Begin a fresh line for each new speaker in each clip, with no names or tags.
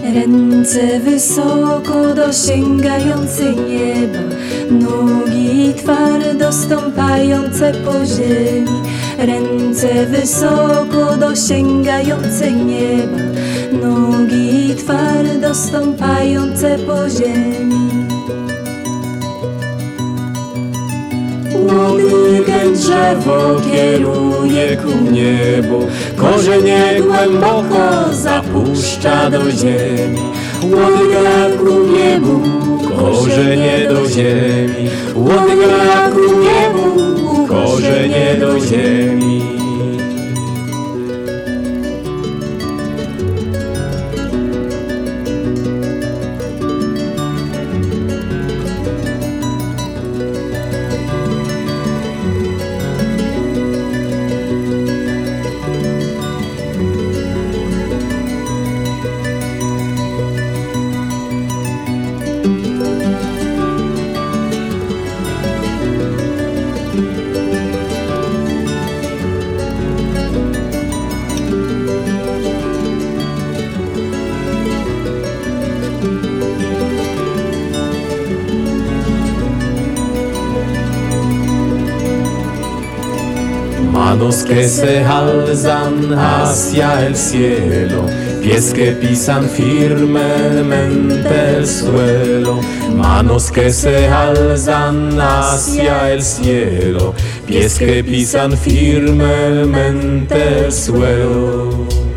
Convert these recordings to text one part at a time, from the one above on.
Ręce wysoko dosięgające nieba, nogi twardo stąpające po ziemi. Ręce wysoko dosięgające nieba, nogi twardo stąpające po ziemi.
Łodygę drzewo kieruje ku niebu, korzenie głęboko zapuszcza do ziemi. Łodyga ku niebu, korzenie do ziemi. Łodyga ku niebu, korzenie do ziemi. Manos que se alzan hacia el cielo, pies que pisan firmemente el suelo. Manos que se alzan hacia el cielo, pies que pisan firmemente el suelo.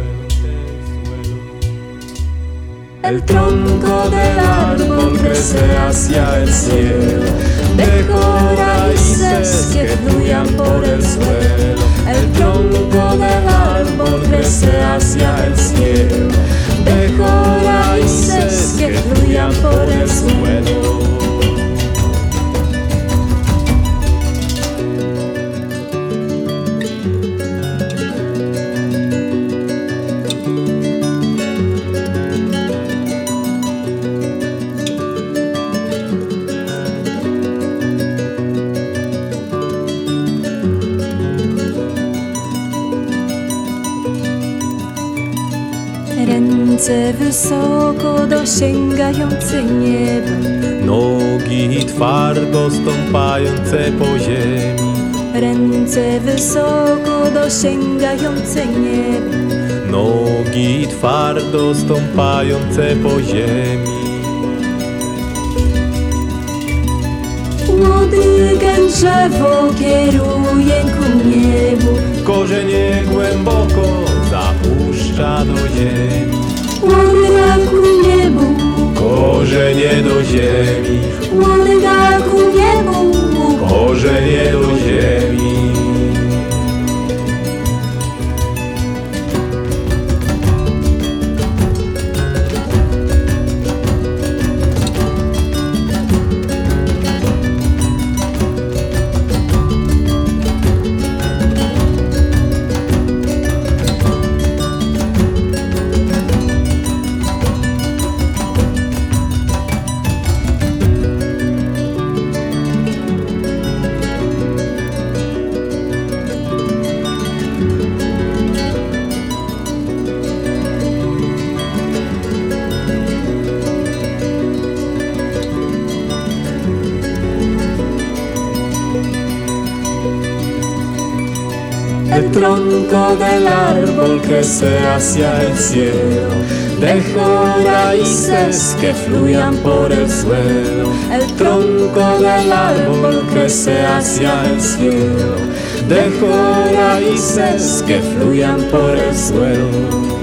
El tronco del árbol crece hacia el cielo, deja raíces que fluyan por el suelo. El tronco del árbol crece hacia el cielo, deja raíces que fluyan por el suelo.
Ręce wysoko dosięgające nieba,
nogi twardo stąpające po ziemi.
Ręce wysoko dosięgające nieba,
nogi twardo stąpające po ziemi.
Łodygę drzewo kieruje ku niebu,
korzenie głęboko zapuszcza do ziemi.
Łodyga ku niebu,
korzenie do ziemi.
Łodyga ku niebu,
korzenie do ziemi. El tronco del árbol crece hacia el cielo, deja raíces que fluyan por el suelo. El tronco del árbol crece hacia el cielo, deja raíces que fluyan por el suelo.